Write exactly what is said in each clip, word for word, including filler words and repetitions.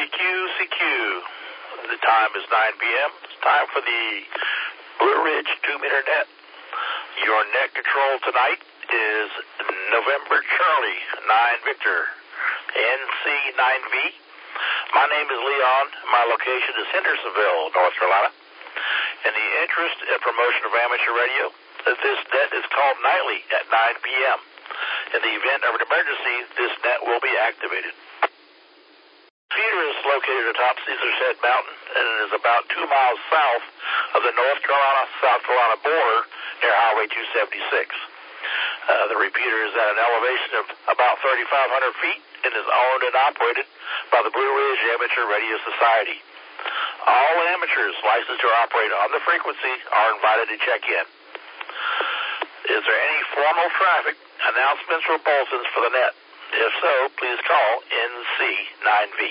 Q C Q. The time is nine p.m. It's time for the Blue Ridge two meter net. Your net control tonight is November Charlie nine Victor, N C nine V. My name is Leon. My location is Hendersonville, North Carolina. In the interest and promotion of amateur radio, this net is called nightly at nine p.m. In the event of an emergency, this net will be activated. Feeder is located atop Caesar's Head Mountain, and it is about two miles south of the North Carolina-South Carolina border near Highway two seventy-six. Uh, the repeater is at an elevation of about thirty-five hundred feet and is owned and operated by the Blue Ridge Amateur Radio Society. All amateurs licensed to operate on the frequency are invited to check in. Is there any formal traffic, announcements, or bulletins for the net? If so, please call N C nine V.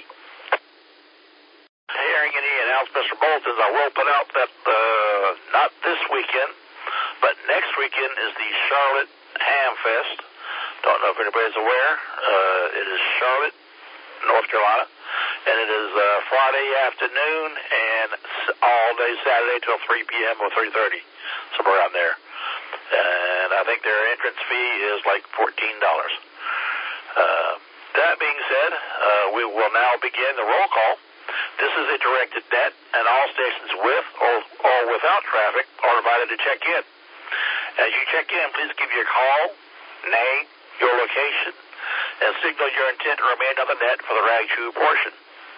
Hearing any announcements or bulletins, I will put out that uh, not this weekend, but next weekend is the Charlotte Ham Fest. Don't know if anybody's aware. Uh, it is Charlotte, North Carolina, and it is uh, Friday afternoon and all day Saturday till three p.m. or three thirty, somewhere around there. And I think their entrance fee is like fourteen dollars. Uh, that being said, uh, we will now begin the roll call. This is a directed net, and all stations with or, or without traffic are invited to check in. As you check in, please give your call, name, your location, and signal your intent to remain on the net for the rag chew portion.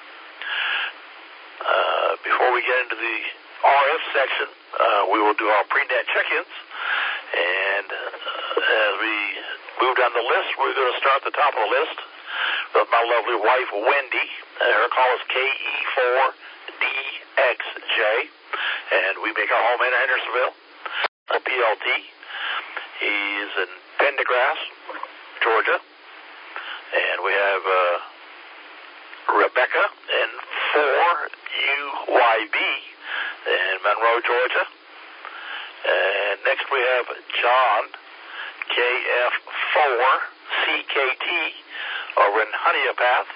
Uh, before we get into the R F section, uh, we will do our pre-net check-ins. And uh, as we move down the list, we're going to start at the top of the list with my lovely wife, Wendy. Uh, her call is K E four D X J, and we make our home in Hendersonville. A P L T. He's in Pendergrass, Georgia. And we have uh, Rebecca in four U Y B in Monroe, Georgia. And next we have John, K F four C K T, over in Honeypath.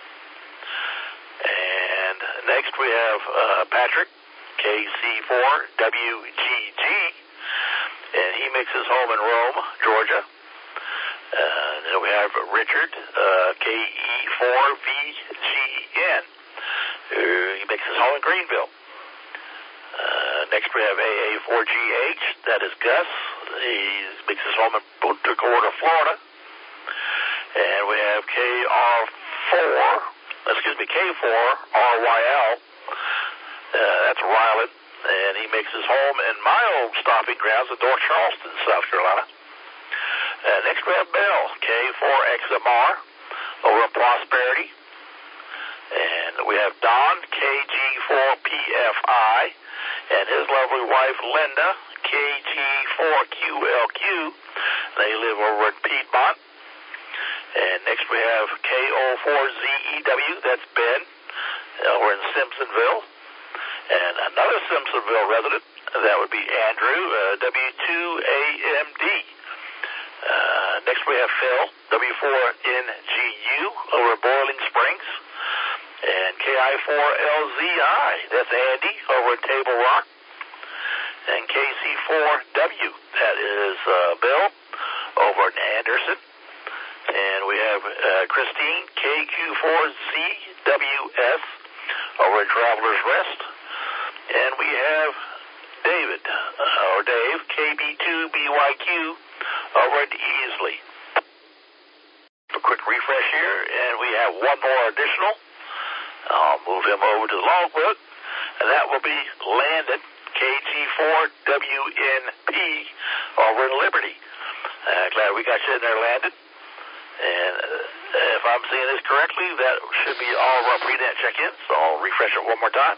And next we have uh, Patrick, K C four W G G, and he makes his home in Rome, Georgia. And then we have Richard, uh, K E four V G N, who he makes his home in Greenville. Uh, next we have A A four G H, that is Gus. He makes his home in Punta Gorda, Florida. And we have K R four, excuse me, K four R Y L, uh, that's Ryland, and he makes his home in my old stomping grounds in North Charleston, South Carolina. Uh, next we have Bell, K four X M R, over in Prosperity. And we have Don, K G four P F I, and his lovely wife, Linda, K G four Q L Q. They live over in Piedmont. And next we have K O four Z E W, that's Ben, over in Simpsonville. And another Simpsonville resident, that would be Andrew, uh, W two A M D. Uh, next we have Phil, W four N G U, over at Boiling Springs. And K I four L Z I, that's Andy, over at Table Rock. And K C four W, that is uh, Bill, over in Anderson. And we have uh, Christine, K Q four Z W S, over at Traveler's Rest. And we have David, uh, or Dave, K B two B Y Q, over at Easley. A quick refresh here, and we have one more additional. I'll move him over to the logbook, and that will be Landon, K G four W N P, over in Liberty. Uh, glad we got you in there, Landon. And uh, if I'm seeing this correctly, that should be all of our pre-net check-ins, so I'll refresh it one more time.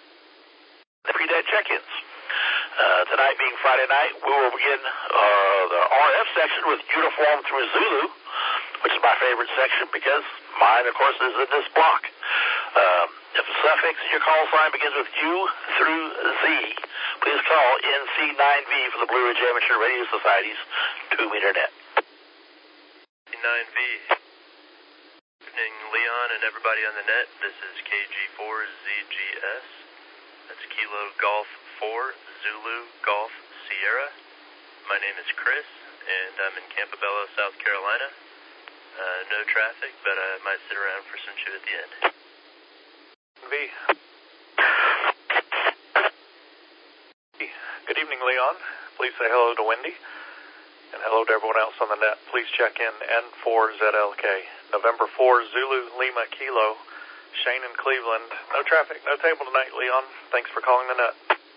The pre-net check-ins. Uh, tonight being Friday night, we will begin uh, the R F section with Uniform through Zulu, which is my favorite section because mine, of course, is in this block. Um, if the suffix in your call sign begins with U through Z, please call N C nine V for the Blue Ridge Amateur Radio Society's two meter net. nine V. Evening, Leon and everybody on the net. This is K G four Z G S. That's Kilo Golf four, Zulu Golf Sierra. My name is Chris, and I'm in Campobello, South Carolina. Uh, no traffic, but I might sit around for some shit at the end. V. Good evening, Leon. Please say hello to Wendy. And hello to everyone else on the net. Please check in N four Z L K. November fourth, Zulu Lima Kilo. Shane in Cleveland. No traffic, no table tonight, Leon. Thanks for calling the net.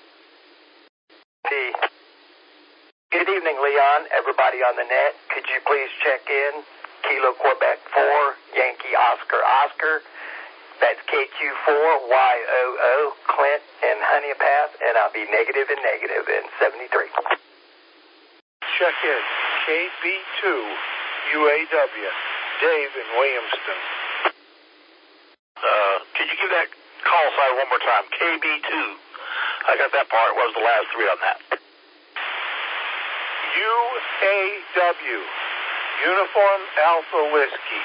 Hey. Good evening, Leon. Everybody on the net, could you please check in Kilo Quebec four, Yankee Oscar Oscar. That's K Q four Y O O, Clint and Honeypath, and I'll be negative and negative in seventy-three. Check in K B two U A W, Dave in Williamston. Uh, could you give that call sign one more time? K B two. I got that part. What was the last three on that? U A W, Uniform Alpha Whiskey.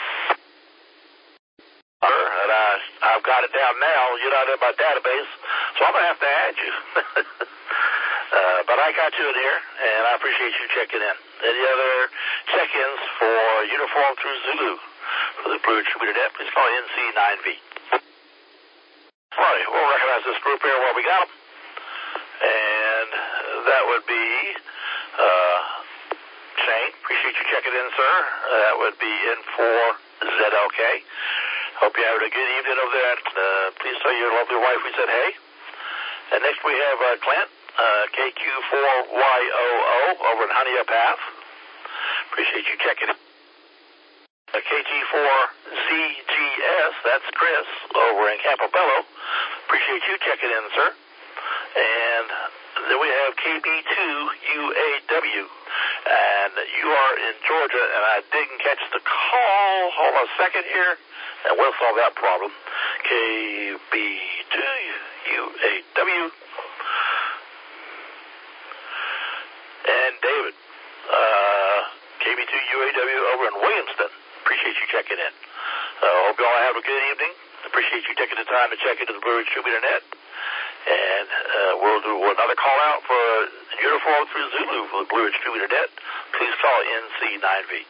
And I, I've got it down now. You're not in my database, so I'm going to have to add you. uh, but I got you in here, and I appreciate you checking in. Any other check-ins for Uniform through Zulu for the Blue Distributor Net, please call N C nine V. All right, we'll recognize this group here where we got them. And that would be uh, Shane. Appreciate you checking in, sir. That would be N four Z L K. Hope you're having a good evening over there. Uh, please tell your lovely wife we said hey. And next we have uh, Clint, uh, K Q four Y O O over in Honeypath. Appreciate you checking in. Uh, K G four Z G S, that's Chris over in Campobello. Appreciate you checking in, sir. And then we have K B two U A W. And you are in Georgia, and I didn't catch the call. Hold on a second here, and we'll solve that problem. K B two U A W. And David, uh, K B two U A W over in Williamston. Appreciate you checking in. Uh, hope you all have a good evening. Appreciate you taking the time to check into the Blue Distributor Net. And uh, we'll do another call out for Uniform through Zulu for the Blue Distributor Net. Please call N C nine V.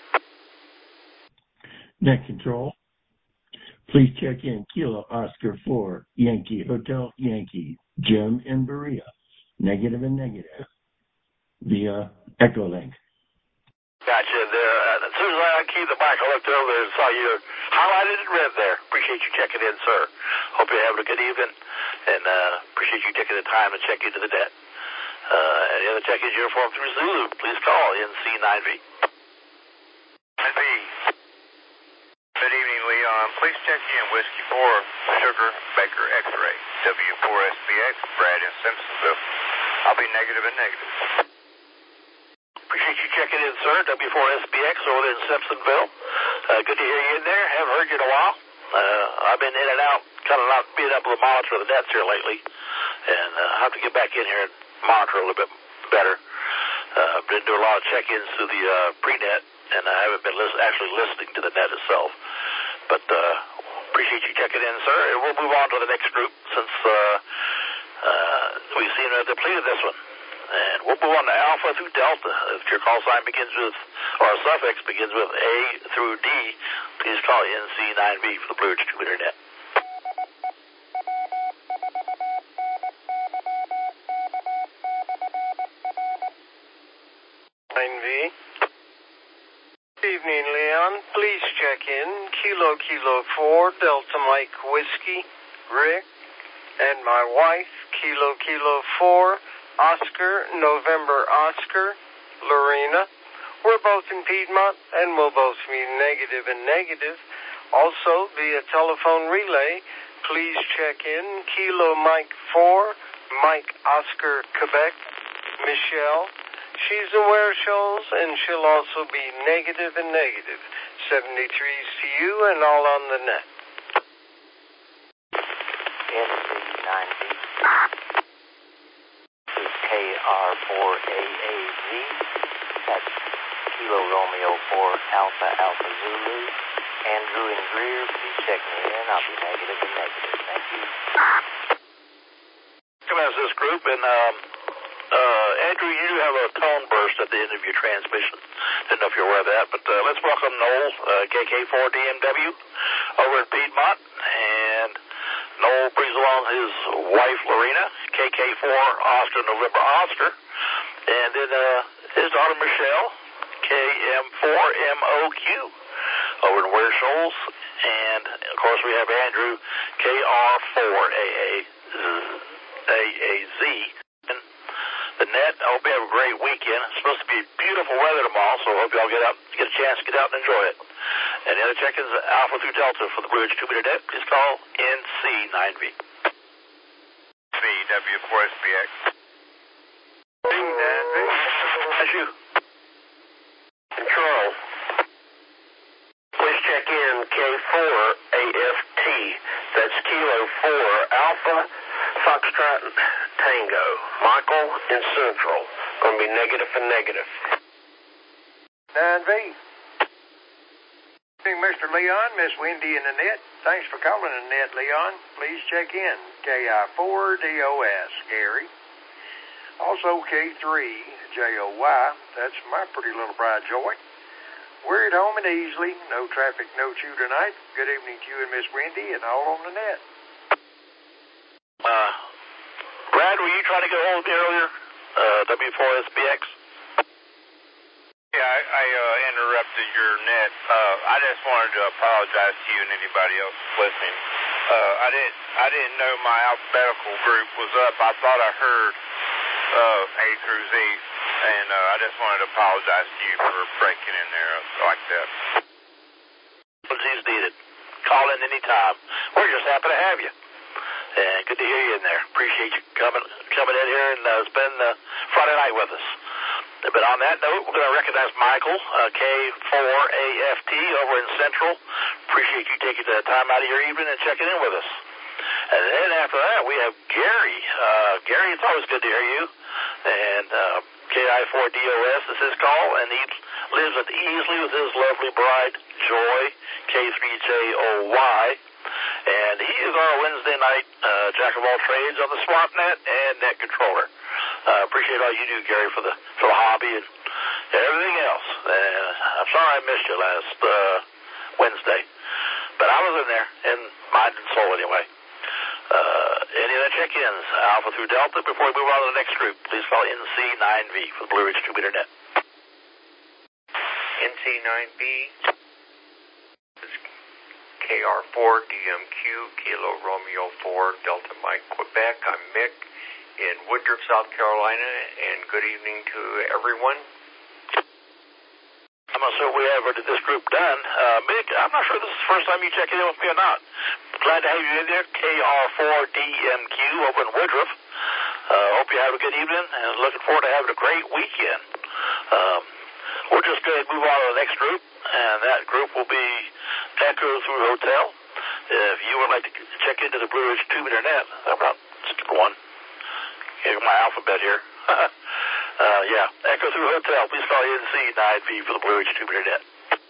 Net control. Please check in Kilo Oscar four, Yankee Hotel Yankee, Jim in Berea. Negative and negative via Echolink. Gotcha. There. Uh, as soon as I keyed the mic, I looked over there and saw you highlighted in red there. Appreciate you checking in, sir. Hope you're having a good evening, and uh, appreciate you taking the time to check into the net. Uh, any other check-ins Uniform through Zulu, please call N C nine V. nine V. Good evening, Leon. Please check in Whiskey four, Sugar Baker X-Ray, W four S B X, Brad in Simpsonville. I'll be negative and negative. Appreciate you checking in, sir. W four S B X over there in Simpsonville. Uh, good to hear you in there. Haven't heard you in a while. Uh, I've been in and out, kind of not being able to monitor the nets here lately. And uh, I have to get back in here and monitor a little bit better. Uh, I've been doing a lot of check-ins through the uh, pre-net, and I haven't been lis- actually listening to the net itself. But uh, appreciate you checking in, sir. And we'll move on to the next group since uh, uh, we've seen uh, depleted this one. And we'll move on to Alpha through Delta. If your call sign begins with, or a suffix begins with A through D, please call N C nine V for the Blue Distributor Net. nine V. Good evening, Leon. Please check in Kilo Kilo four, Delta Mike Whiskey, Rick, and my wife, Kilo Kilo four, Oscar, November Oscar, Lorena. We're both in Piedmont, and we'll both be negative and negative. Also, via telephone relay, please check in Kilo Mike four, Mike Oscar, Quebec, Michelle. She's in Ware Shoals, and she'll also be negative and negative. seventy-threes to you and all on the net. N C nine V. K R four A A Z. That's Kilo Romeo four Alpha Alpha Zulu. Andrew and Greer, please check me in. I'll be negative and negative. Thank you. Come as this group, and um, uh, Andrew, you do have a tone burst at the end of your transmission. Didn't know if you're aware of that, but uh, let's welcome Noel, uh, K K four D M W, over at Piedmont, and Noel brings along his wife, Lorena, K K four Oscar November Oscar, and then uh, his daughter, Michelle, K M four M O Q, over in Ware Shoals, and, of course, we have Andrew, K R four A A Z. And the net, I hope you have a great weekend. It's supposed to be beautiful weather tomorrow, so I hope you all get out, get a chance to get out and enjoy it. And the other check-ins, Alpha through Delta for the Blue Ridge two-meter net. Please call N C nine V. V W four S B X. C nine V. That's you. Control. Please check in K four A F T. That's Kilo four Alpha Foxtrot Tango. Michael in Central. Going to be negative and negative. nine V. Mister Leon, Miss Wendy in the net. Thanks for calling the net, Leon. Please check in. K I four D O S, Gary. Also K three J O Y. That's my pretty little bride joy. We're at home and easily. No traffic, no chew tonight. Good evening to you and Miss Wendy and all on the net. Uh, Brad, were you trying to get a hold of me earlier? Uh, W four S B X? Yeah, I, I uh, interrupted your net. Uh, I just wanted to apologize to you and anybody else listening. Uh, I didn't I didn't know my alphabetical group was up. I thought I heard uh, A through Z, and uh, I just wanted to apologize to you for breaking in there like that. Apologies needed. Call in anytime. We're just happy to have you. And good to hear you in there. Appreciate you coming coming in here and uh, spending uh, Friday night with us. But on that note, we're going to recognize Michael, uh, K four A F T over in Central. Appreciate you taking the time out of your evening and checking in with us. And then after that, we have Gary. Uh, Gary, it's always good to hear you. And uh, K I four D O S is his call, and he lives at Easley with his lovely bride, Joy, K three J O Y. And he is our Wednesday night uh, jack of all trades on the swap net and net controller. Uh, appreciate all you do, Gary, for the for the hobby and everything else. And I'm sorry I missed you last uh, Wednesday, but I was in there, in mind and soul anyway. Uh, any other check-ins, Alpha through Delta, before we move on to the next group, please call N C nine V for the Blue Ridge two-meter net. N C nine V. K R four D M Q, Kilo Romeo four, Delta Mike, Quebec. I'm Mick in Woodruff, South Carolina, and good evening to everyone. I'm not sure if we ever did this group done. Uh, Mick, I'm not sure this is the first time you check in with me or not. Glad to have you in there, K R four D M Q over in Woodruff. Uh, hope you have a good evening, and looking forward to having a great weekend. Um, we're just going to move on to the next group, and that group will be Echo through Hotel. If you would like to check into the Blue Ridge two-meter net, I'm not skipping one. Here's my alphabet here. uh, yeah, Echo through Hotel. Please call N C nine V for the Blue Ridge two-meter net.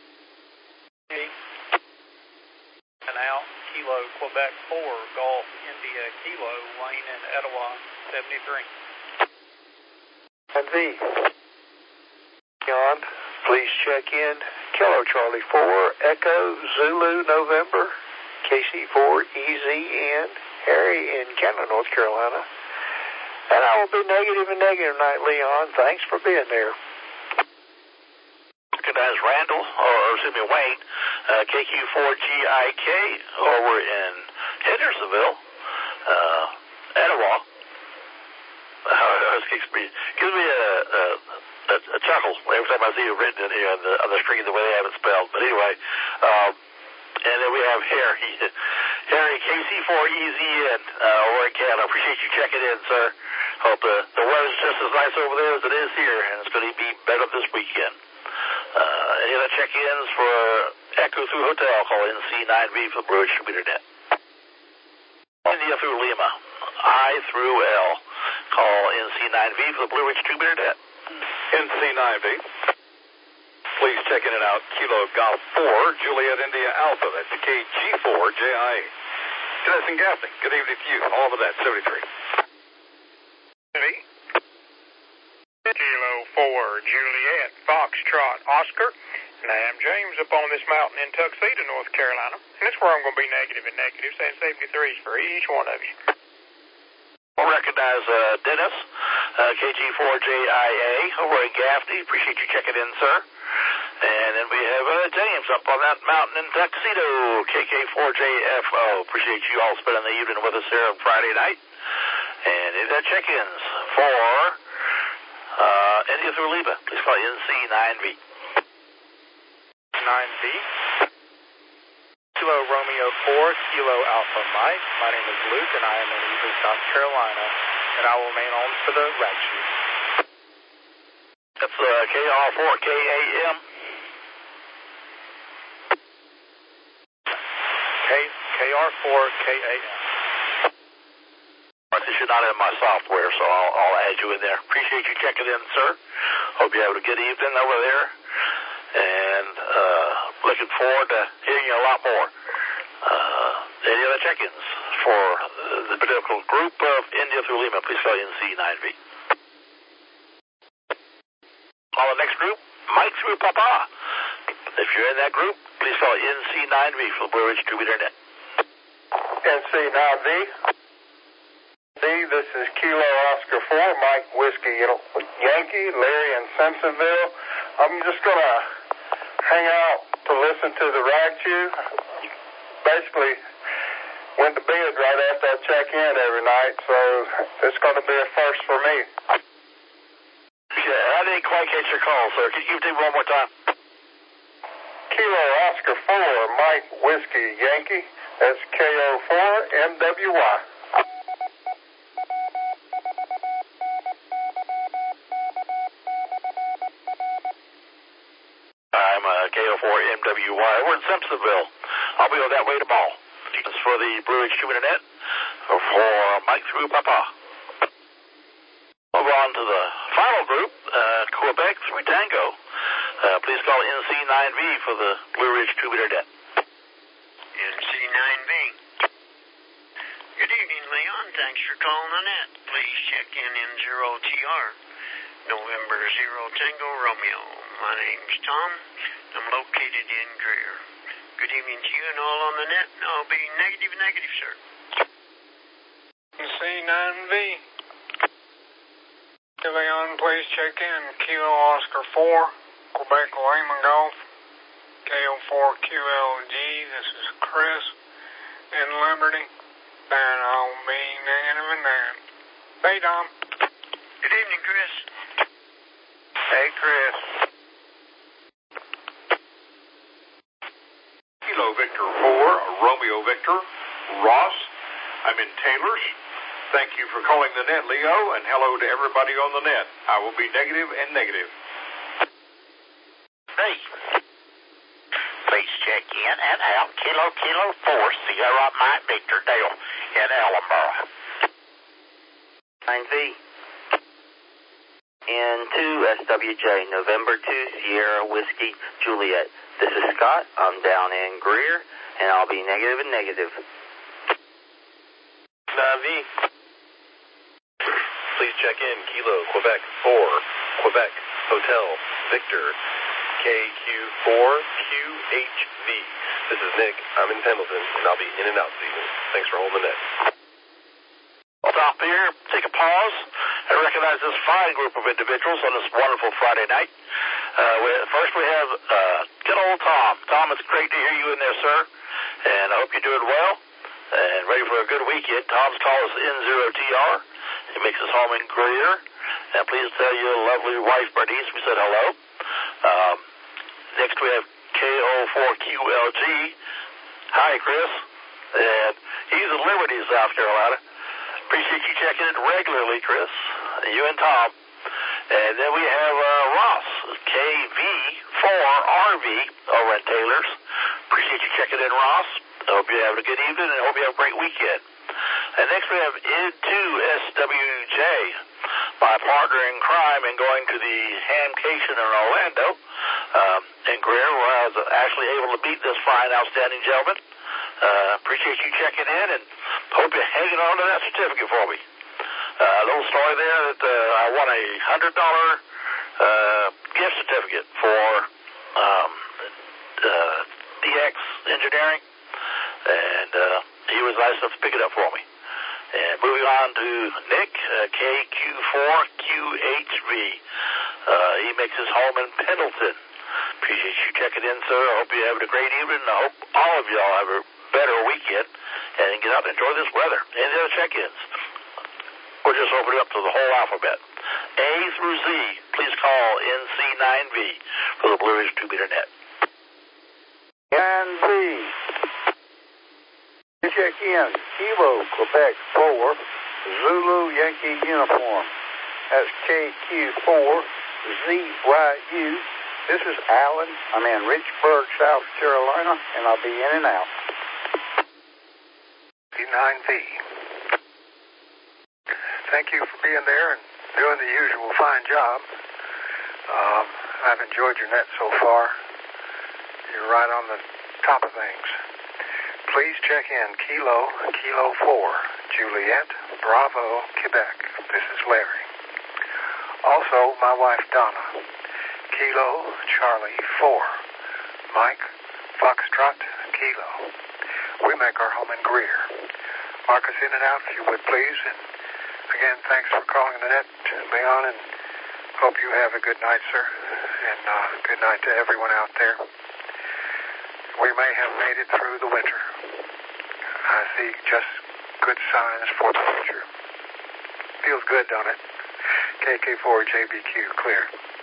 Canal, Kilo, Quebec four, Golf, India, Kilo, Wayne and Etowah, seventy-three. And V. John, please check in. Kilo Charlie four, Echo, Zulu, November, K C four, E Z N, Harry in Canada, North Carolina. And I will be negative and negative tonight, Leon. Thanks for being there. Recognize Randall, or, or excuse me, Wayne, uh, K Q four G I K over in Hendersonville, uh, Etowah. Uh, it gives me, gives me a, a, a, a chuckle every time I see it written in here on the, on the screen the way they have it spelled. But anyway, um, and then we have Harry, Harry K C four E Z N uh, over in Canada. Appreciate you checking in, sir. Hope the, the weather's just as nice over there as it is here, and it's going to be better this weekend. Uh, any other check-ins for Echo through Hotel, call N C nine V for the Blue Ridge two-meter net. India through Lima, I through L, call N C nine V for the Blue Ridge two-meter net. N C nine V. Please check in and out Kilo Golf four, Juliet India Alpha. That's K G four J I A. Dennis and Gaffney, good evening to you. All of that, seventy-three. Ready? Kilo four, Juliet, Foxtrot, Oscar. And I'm James up on this mountain in Tuxedo, North Carolina. And that's where I'm going to be negative and negative, saying seventy-threes for each one of you. We'll recognize uh, Dennis, uh, K G four J I A, over in Gaffney. Appreciate you checking in, sir. And then we have uh, James up on that mountain in Tuxedo, K K four J F O. Appreciate you all spending the evening with us here on Friday night. And in the check-ins for uh, India through Lima, please call N C nine V. nine V. Kilo Romeo four, Kilo Alpha Mike. My name is Luke, and I am in Eagle, South Carolina, and I will remain on for the rag shoot. That's uh, K R four K A M. K, KR four K A M. This is not in my software, so I'll, I'll add you in there. Appreciate you checking in, sir. Hope you have a good evening over there. And uh, looking forward to hearing you a lot more. Uh, any other check-ins for the political group of India through Lima, please call N C nine V. On the next group, Mike through Papa. If you're in that group, please call N C nine V for the Blue Ridge Distributor Net. N C nine V. This is Kilo Oscar four, Mike Whiskey Yankee, Larry in Simpsonville. I'm just going to hang out to listen to the rag chew. Basically, went to bed right after I check in every night, so it's going to be a first for me. Yeah, I didn't quite catch your call, sir. Can you do one more time? Kilo Oscar four, Mike Whiskey Yankee. That's K O four M W Y. I'm uh, K O four M W Y. We're in Simpsonville. I'll be on that way tomorrow. This is for the Blue Ridge Distributor Net for Mike through Papa. Move on to the final group, uh, Quebec through Tango. Uh, please call N C nine V for the Blue Ridge Distributor Net. N C nine V. Good evening, Leon. Thanks for calling the net. Please check in in zero T R. November zero Tango Romeo. My name's Tom. I'm located in Greer. Good evening to you and all on the net. I'll be negative, negative, sir. N C nine V. Leon, please check in. Kilo Oscar four, Quebec Lima Golf, K O four Q L G. This is Chris in Liberty, and I'll be negative and negative. Hey, Tom. Good evening, Chris. Hey, Chris. Kilo Victor four, Romeo Victor, Ross. I'm in Taylor's. Thank you for calling the net, Leo, and hello to everybody on the net. I will be negative and negative. Hey. Please check in and out Kilo Kilo four, Sierra Mike Victor Dale in Ellenboro. nine V. N two S W J, November two, Sierra Whiskey Juliet. This is Scott. I'm down in Greer, and I'll be negative and negative. nine V. Please check in Kilo Quebec four, Quebec Hotel Victor, K Q four Q H V. This is Nick. I'm in Pendleton, and I'll be in and out season. Thanks for holding the net. I'll stop here, take a pause, and recognize this fine group of individuals on this wonderful Friday night. Uh, we, first we have uh, good old Tom. Tom, it's great to hear you in there, sir, and I hope you're doing well and ready for a good weekend. Tom's call is N zero T R. He makes his home in Greer. And please tell your lovely wife, Bernice, we said hello. Um, next we have K O four Q L G. Hi, Chris. And he's in Liberty, South Carolina. Appreciate you checking in regularly, Chris. You and Tom. And then we have uh, Ross, K V four R V over at Taylor's. Appreciate you checking in, Ross. I hope you're having a good evening and I hope you have a great weekend. And next we have N two S W J, my partner in crime in going to the Hamcation in Orlando. Um, in Greer was actually able to beat this fine, outstanding gentleman. Uh, appreciate you checking in, and hope you're hanging on to that certificate for me. Uh, a little story there that uh, I won a one hundred dollars uh, gift certificate for um, uh, D X Engineering, and uh, he was nice enough to pick it up for me. And moving on to Nick, uh, K Q four Q H V. Uh, he makes his home in Pendleton. Appreciate you checking in, sir. I hope you're having a great evening. I hope all of y'all have a better weekend and get out and enjoy this weather. Any other check-ins? We'll just open it up to the whole alphabet. A through Z, please call N C nine V for the Blue Ridge two meter net. nine V. You check in. Kilo, Quebec four, Zulu Yankee uniform. That's K Q four Z Y U. This is Allen. I'm in Richburg, South Carolina, and I'll be in and out. P nine V. Thank you for being there and doing the usual fine job. Um, I've enjoyed your net so far. You're right on the top of things. Please check in Kilo, Kilo four, Juliet, Bravo, Quebec. This is Larry. Also, my wife Donna. Kilo, Charlie four, Mike, Foxtrot, Kilo. We make our home in Greer. Mark us in and out if you would please. And again, thanks for calling the net, Leon, and hope you have a good night, sir. And uh, good night to everyone out there. We may have made it through the winter. I see just good signs for the future. Feels good, don't it? K K four J B Q, clear.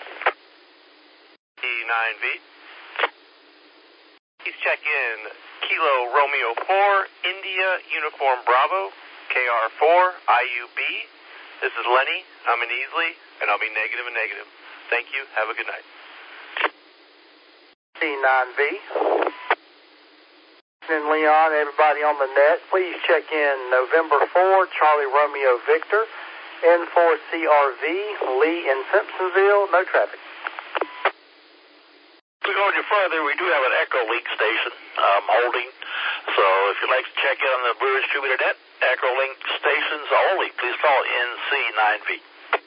P nine V. Please check in Kilo Romeo four, India Uniform Bravo, K R four, I U B. This is Lenny. I'm in Easley, and I'll be negative and negative. Thank you. Have a good night. P nine V. And Leon, everybody on the net, please check in November four, Charlie Romeo Victor, N four C R V, Lee in Simpsonville, no traffic. To go any further, we do have an Echo Link station um, holding, so if you'd like to check in on the Blue Ridge two meter net, Echo Link stations only, please call N C nine V.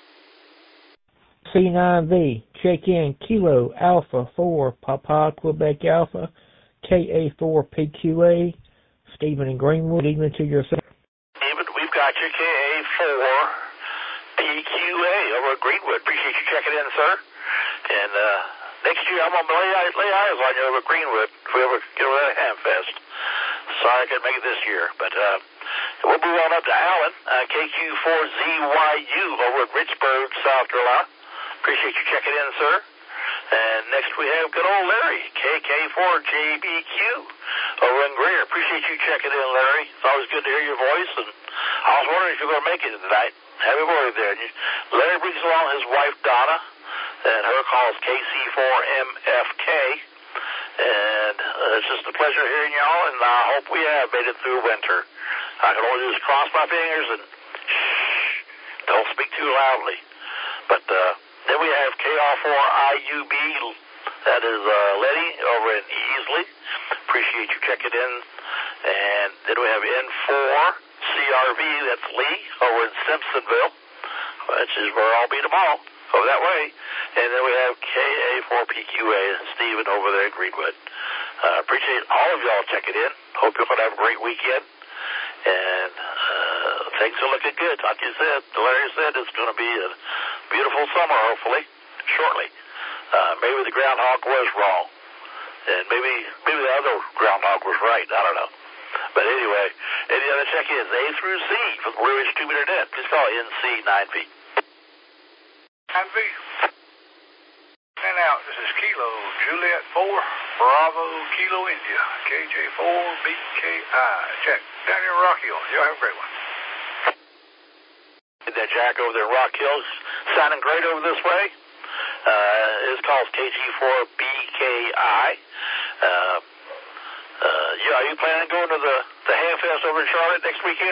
C nine V, check in Kilo Alpha four, Papa Quebec Alpha, K A four P Q A, Stephen in Greenwood, evening to yourself. Stephen, we've got you K A four P Q A over at Greenwood. Appreciate you checking in, sir. And uh, next year I'm going to lay, lay eyes on you over at Greenwood if we ever get over that Hamfest. Sorry I couldn't make it this year, but uh, we'll move on up to Allen, uh, K Q four Z Y U over at Richburg, South Carolina. Appreciate you checking in, sir. And next we have good old Larry, K K four J B Q over in Greer. Appreciate you checking in, Larry. It's always good to hear your voice, and I was wondering if you were going to make it tonight. Happy birthday there. Larry brings along his wife, Donna, and her call is K C four M F K. And uh, it's just a pleasure hearing y'all, and I hope we have made it through winter. I can only just cross my fingers and shh, don't speak too loudly. But uh, then we have K R four I U B, that is uh, Letty over in Easley. Appreciate you checking in. And then we have N four C R V, that's Lee over in Simpsonville, which is where I'll be tomorrow, over that way. And then we have K A four P Q A, Stephen over there in Greenwood. Uh, appreciate all of y'all checking in. Hope you're going to have a great weekend. And uh, things are looking good. Like you said, Larry said it's going to be a beautiful summer, hopefully, shortly. Uh, maybe the groundhog was wrong. And maybe maybe the other groundhog was right. I don't know. But anyway, any other check-ins, A through Z for the Blue Ridge two meter net. Please call N C nine V. nine V. And out, this is Kilo, Juliet four, Bravo, Kilo, India, K J four B K I. Check. Down here in Rock Hill. Y'all have a great one. That Jack over there in Rock Hills sounding great over this way. Uh, his call is K G four B K I. Uh, uh, yeah, are you planning on going to the, the Hamfest over in Charlotte next weekend?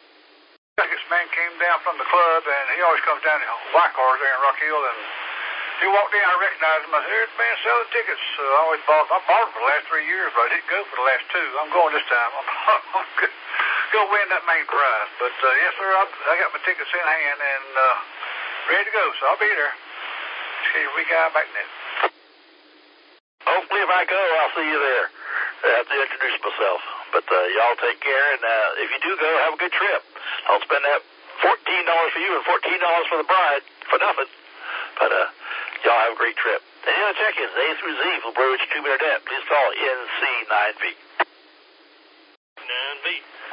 This man came down from the club, and he always comes down to white cars there in Rock Hill, and He walked in, I recognized him. I said, there's the man selling tickets. Uh, I always bought, I bought them for the last three years, but I didn't go for the last two. I'm going this time. I'm, I'm going to win that main prize. But, uh, yes, sir, I, I got my tickets in hand and uh, ready to go, so I'll be there. See you week out back then. Hopefully if I go, I'll see you there. I have to introduce myself. But uh, y'all take care, and uh, if you do go, have a good trip. Don't spend that fourteen dollars for you and fourteen dollars for the bride for nothing. But uh, y'all have a great trip. Any other check-ins, A through Z for Blue Ridge Tube Internet, please call N C nine V. nine V.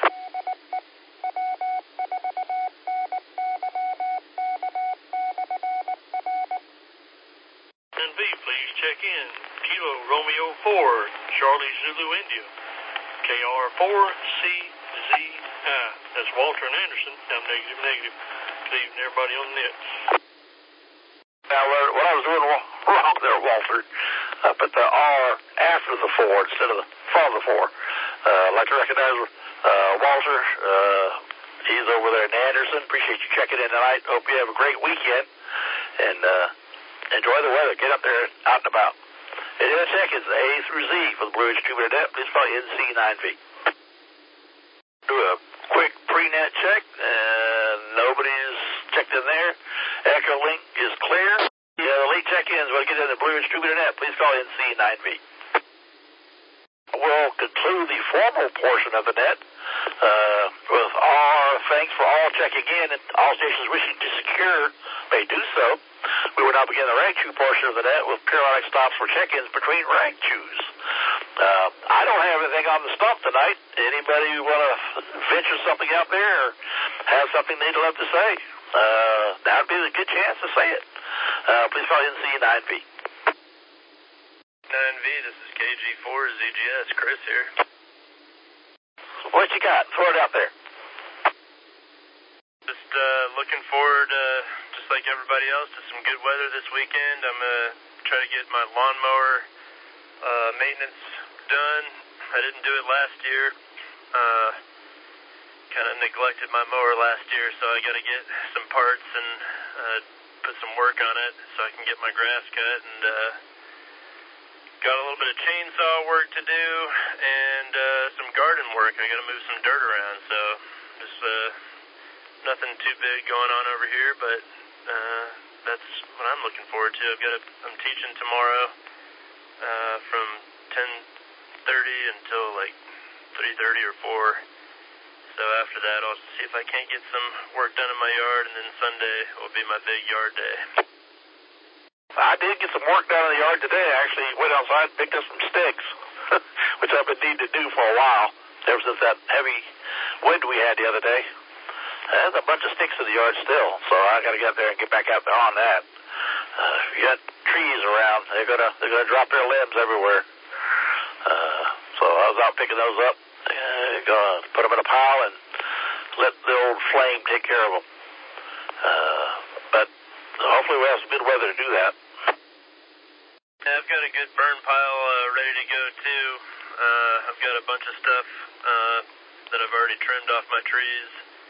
nine V, please check in. Kilo Romeo four, Charlie Zulu India. K R four C Z I. That's Walter and Anderson. I'm negative, negative. Good evening, everybody on the net. Now, what I was doing wrong there, Walter, I put the R after the four instead of the front of the four. Uh, I'd like to recognize uh, Walter. Uh, he's over there in Anderson. Appreciate you checking in tonight. Hope you have a great weekend. And uh, enjoy the weather. Get up there out and about. And in a check-ins, A through Z for the Blue Ridge Tube Internet. Please call N C nine V. Do a quick pre-net check, and nobody's checked in there. Echo link is clear. Yeah, the late check-ins want to get in the Blue Ridge Tube Internet. Please call N C nine V. We'll conclude the formal portion of the net uh, with our thanks for all checking in, and all stations wishing to secure may do so. We will now begin the rank chew portion of the net with periodic stops for check-ins between rank chews. Uh, I don't have anything on the stump tonight. Anybody want to venture something out there or have something they'd love to say? Uh, that would be a good chance to say it. Uh, please call N C nine V. nine V, this is K G four Z G S. Chris here. What you got? Throw it out there. Just uh, looking forward, uh, just like everybody else, to some good weather this weekend. I'm going to try to get my lawnmower uh, maintenance done. I didn't do it last year. Uh, kind of neglected my mower last year, so I got to get some parts and uh, put some work on it so I can get my grass cut. And uh, got a little bit of chainsaw work to do and uh, some garden work. I got to move some dirt around, so just uh, nothing too big going on over here, but uh, that's what I'm looking forward to. I've got a, I'm teaching tomorrow uh, from ten thirty until like three thirty or four. So after that, I'll see if I can't get some work done in my yard, and then Sunday will be my big yard day. I did get some work done in the yard today. I actually went outside and picked up some sticks, which I've been needing to do for a while, ever since that heavy wind we had the other day. There's a bunch of sticks in the yard still, so I got to get there and get back out there on that. Uh, if you got trees around, they're gonna they're gonna drop their limbs everywhere. Uh, so I was out picking those up. Uh, gonna put them in a pile and let the old flame take care of them. Uh, but hopefully we'll have some good weather to do that. Yeah, I've got a good burn pile uh, ready to go too. Uh, I've got a bunch of stuff uh, that I've already trimmed off my trees,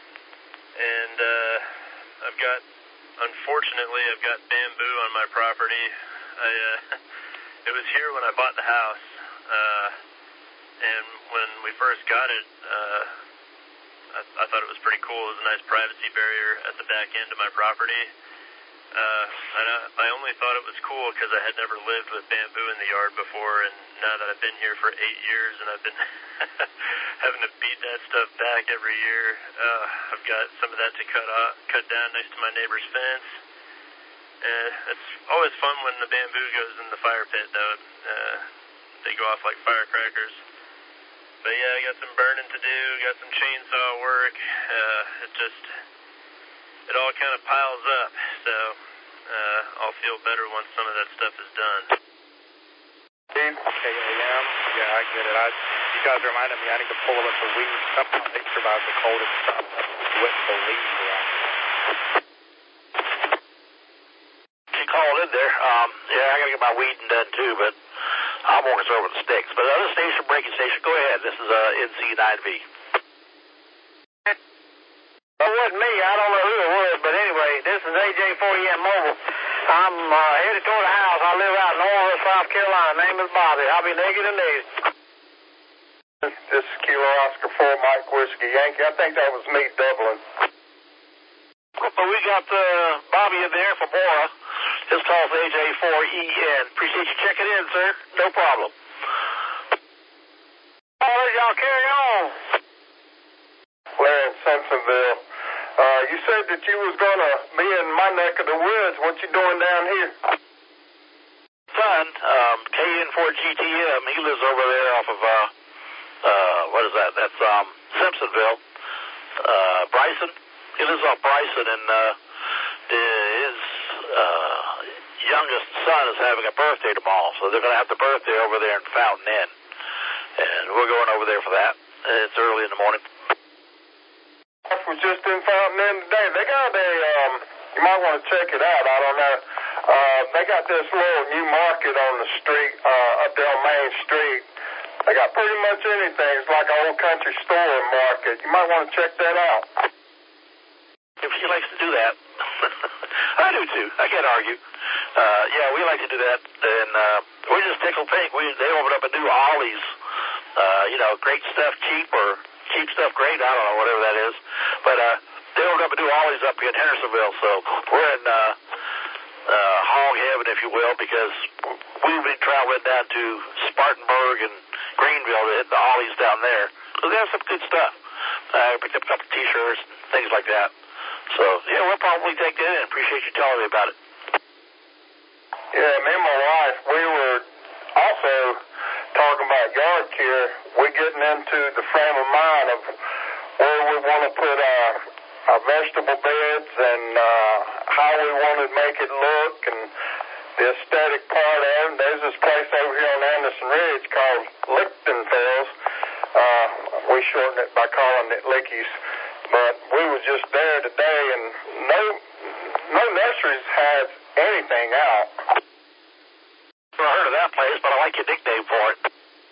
and uh, I've got, unfortunately, I've got bamboo on my property. I uh, it was here when I bought the house. Uh, And when we first got it, uh, I, I thought it was pretty cool. It was a nice privacy barrier at the back end of my property. Uh, and I, I only thought it was cool because I had never lived with bamboo in the yard before, and now that I've been here for eight years and I've been having to beat that stuff back every year, uh, I've got some of that to cut off, cut down next to my neighbor's fence. Uh, it's always fun when the bamboo goes in the fire pit, though. Uh, they go off like firecrackers. But yeah, I got some burning to do, got some chainsaw work. Uh, it just, it all kind of piles up. So uh, I'll feel better once some of that stuff is done. Steve, K A M. Yeah, I get it. I, you guys reminded me I need to pull up the weeds. Somehow they survived the coldest stuff. You wouldn't believe around here. She called in there. Um, yeah, I got to get my weeding done too, but I'm more concerned with the sticks. But the other station, breaking station, go ahead. This is uh, N C nine V. It wasn't me. I don't know who it was, but anyway, this is A J forty M Mobile. I'm uh, headed toward the house. I live out in Norwell, South Carolina. Name is Bobby. I'll be negative and negative. This is Kilo Oscar four, Mike Whiskey Yankee. I think that was me doubling. Well, we got uh, Bobby in there from Aura. His call's A J four E N. Appreciate you checking in, sir. No problem. All right, y'all carry on. Larry in Simpsonville. Uh, you said that you was going to be in my neck of the woods. What you doing down here? Son, um, K N four G T M, he lives over there off of, uh, uh, what is that? That's um, Simpsonville. Uh, Bryson. He lives off Bryson, and uh, his uh, youngest son is having a birthday tomorrow, so they're going to have the birthday over there in Fountain Inn. And we're going over there for that. It's early in the morning. I was just in Fountain Inn today. They got a, um, you might want to check it out. I don't know. Uh, they got this little new market on the street, uh, up there on Main Street. They got pretty much anything. It's like an old country store market. You might want to check that out. If she likes to do that. I do too. I can't argue. Uh, yeah, we like to do that. And uh, we're just tickled pink. We, they opened up a new Ollie's, uh, you know, great stuff, cheap or cheap stuff, great. I don't know, whatever that is. But uh, they opened up a new Ollie's up in Hendersonville. So we're in uh, uh, hog heaven, if you will, because we've been traveling down to Spartanburg and Greenville to hit the Ollie's down there. So they have some good stuff. I uh, picked up a couple T-shirts and things like that. So, yeah, we'll probably take that in. Appreciate you telling me about it. Yeah, me and my wife, we were also talking about yard care. We're getting into the frame of mind of where we want to put our, our vegetable beds and uh, how we want to make it look and the aesthetic part of it. There's this place over here on Anderson Ridge called Lichtenfels. Uh, we shorten it by calling it Lickies. But we were just there today, and no no nurseries has anything out. Never heard of that place, but I like your nickname for it.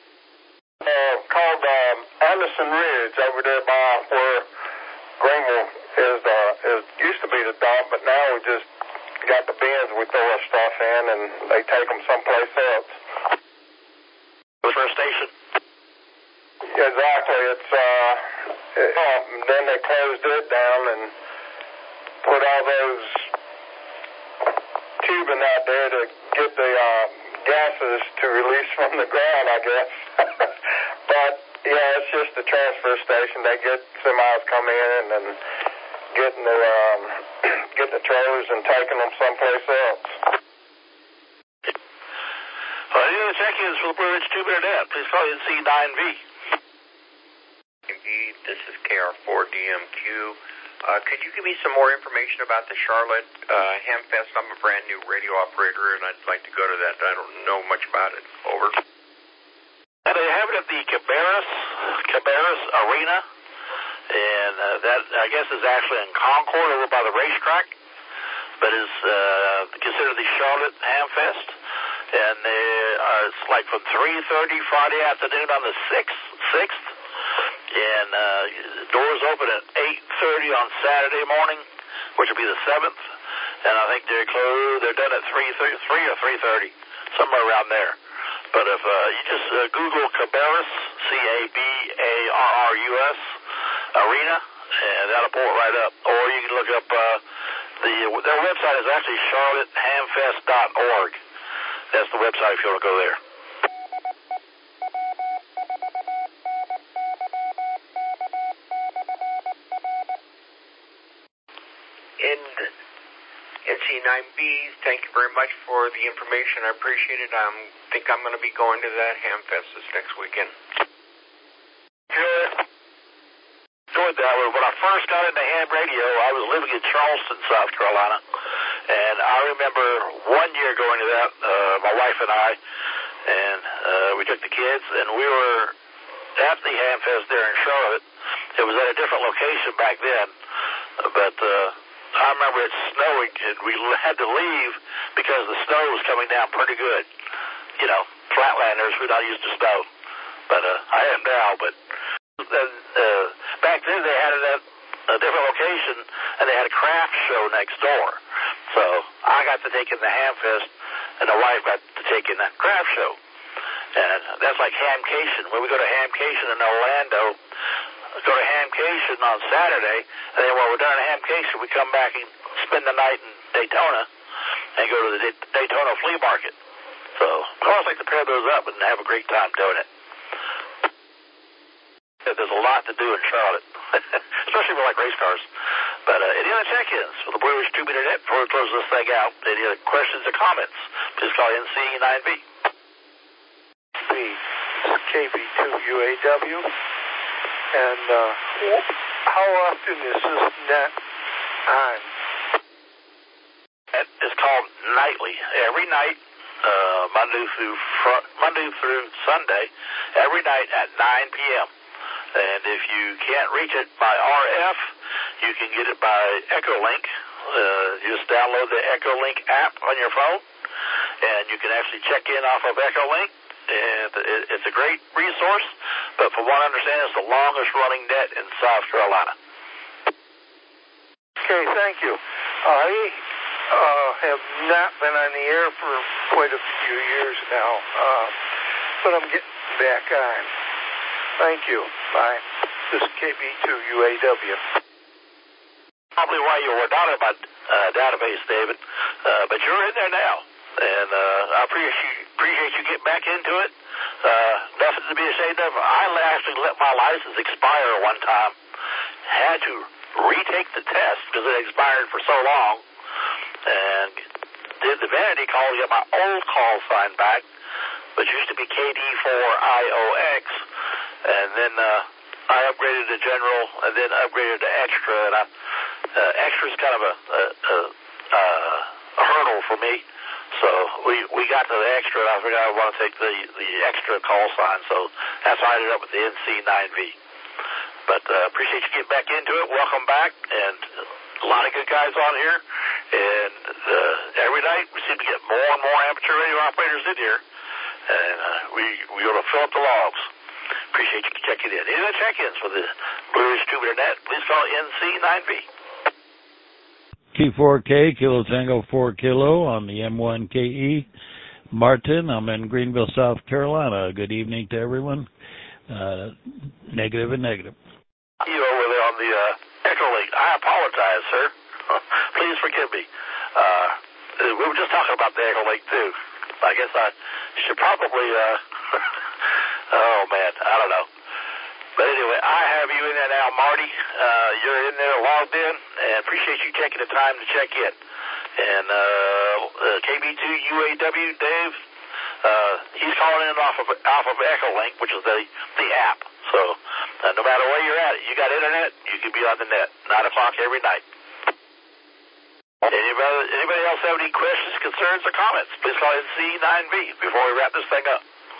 Uh, called um, Anderson Ridge over there by where Greenville is. Uh, is used to be the dump, but now we just got the bins we throw our stuff in, and they take them someplace else. What's our station? Exactly. It's uh, it, uh, then they closed it down and put all those tubing out there to get the uh, gases to release from the ground, I guess. But yeah, it's just a transfer station. They get semis come in and getting the um, getting the trailers and taking them someplace else. Well, any other check-ins for the Blue Ridge Tube Internet? Please call in C nine V. This is K R four D M Q. Uh, could you give me some more information about the Charlotte uh, Hamfest? I'm a brand new radio operator, and I'd like to go to that. I don't know much about it. Over. And they have it at the Cabarrus, Cabarrus Arena, and uh, that, I guess, is actually in Concord over by the racetrack, but is uh, considered the Charlotte Hamfest. And they, uh, it's like from three thirty Friday afternoon on the sixth, sixth. And uh, doors open at eight thirty on Saturday morning, which will be the seventh. And I think they're closed. They're done at three or three thirty, somewhere around there. But if uh, you just uh, Google Cabarrus, C A B A R R U S, Arena, and that'll pull it right up. Or you can look up uh, the their website is actually charlotte hamfest dot org. That's the website if you want to go there. And N C nine B, thank you very much for the information. I appreciate it. I um, think I'm going to be going to that Hamfest this next weekend. Good. Enjoyed that. When I first got into ham radio, I was living in Charleston, South Carolina. And I remember one year going to that, uh, my wife and I, and uh, we took the kids, and we were at the Hamfest there in Charlotte. It was at a different location back then, but uh, I remember it snowing, and we had to leave because the snow was coming down pretty good. You know, flatlanders, we're not used to snow, but uh, I am now. But then, uh, back then they had it at a different location, and they had a craft show next door. So I got to take in the Ham Fest, and the wife got to take in the craft show. And that's like Hamcation. When we go to Hamcation in Orlando, go to Hamcation on Saturday, and then when we're done at Hamcation, we come back and spend the night in Daytona and go to the Daytona flea market. So I always like to pair those up and have a great time doing it. There's a lot to do in Charlotte, especially with like race cars. But uh, any other check-ins for the Blue Ridge two meter net before we close this thing out? Any other questions or comments? Please call N C nine B. B, K B two U A W. And uh, how often is this net on? It's called nightly. Every night, uh, Monday through fr- Monday through Sunday, every night at nine p.m. And if you can't reach it by R F, you can get it by Echolink. Uh, just download the Echolink app on your phone, and you can actually check in off of Echolink. And it, it's a great resource, but from what I understand, it's the longest running net in South Carolina. Okay, thank you. I uh, have not been on the air for quite a few years now, uh, but I'm getting back on. Thank you. Bye. This is K B two U A W. Probably why you were not in my uh, database, David, uh, but you're in there now, and uh, I appreciate, appreciate you getting back into it. Uh, nothing to be ashamed of. I actually let my license expire one time. Had to retake the test because it expired for so long, and did the vanity call to get my old call sign back, which used to be K D four I O X, and then uh, I upgraded to general, and then upgraded to extra, and I, uh, extra is kind of a, a, a, a hurdle for me. So we we got to the extra, and I figured I want to take the, the extra call sign, so that's how I ended up with the N C nine V. But uh, appreciate you getting back into it. Welcome back, and a lot of good guys on here. And uh, every night we seem to get more and more amateur radio operators in here, and uh, we we going to fill up the logs. Appreciate you checking in. Any other check-ins for the Blue Ridge two meter net? Please call N C nine B. Q four K, Kilo Tango four Kilo on the M one K E. Martin, I'm in Greenville, South Carolina. Good evening to everyone. Uh, negative and negative. You over there on the uh, Echolink. I apologize, sir. Please forgive me. Uh, we were just talking about the Echolink, too. I guess I should probably, uh, oh, man, I don't know. But anyway, I have you in there now, Marty. Uh, you're in there logged in, and appreciate you taking the time to check in. And uh, uh, K B two U A W, Dave, uh, he's calling in off of off of Echolink, which is the, the app. So uh, no matter where you're at, you got internet, you can be on the net, nine o'clock every night. Anybody, anybody else have any questions, concerns, or comments? Please call N C nine B before we wrap this thing up.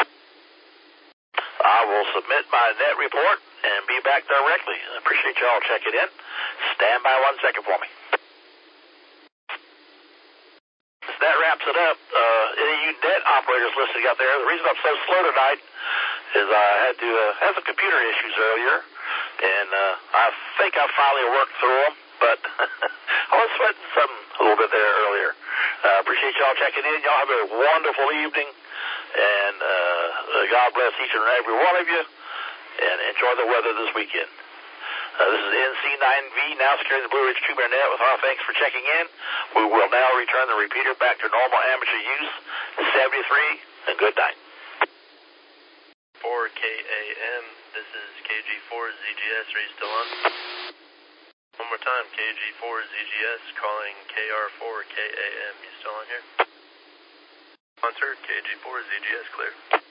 I will submit my net report and be back directly. I appreciate y'all checking in. Stand by one second for me. So that wraps it up. Uh, any of you net operators listening out there, the reason I'm so slow tonight is I had to uh, have some computer issues earlier, and uh, I think I finally worked through them, but I was sweating something a little bit there earlier. Uh, appreciate y'all checking in. Y'all have a wonderful evening, and uh, God bless each and every one of you, and enjoy the weather this weekend. Uh, this is N C nine V, now securing the Blue Ridge two meter net with our thanks for checking in. We will now return the repeater back to normal amateur use, seventy-three, and good night. four K A M, this is K G four Z G S, are you still on? One more time, K G four Z G S, calling K R four K A M, you still on here? On, sir, K G four Z G S, clear.